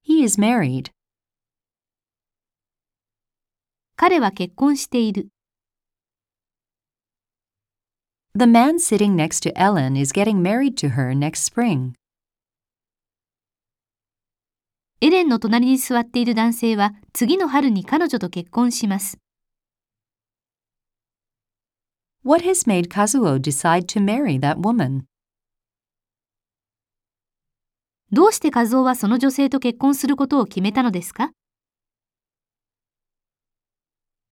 He is married. 彼は結婚している。 The man sitting next to Ellen is getting married to her next spring. エレンの隣に座っている男性は次の春に彼女と結婚します。 What has made Kazuo decide to marry that woman? どうして和夫はその女性と結婚することを決めたのですか？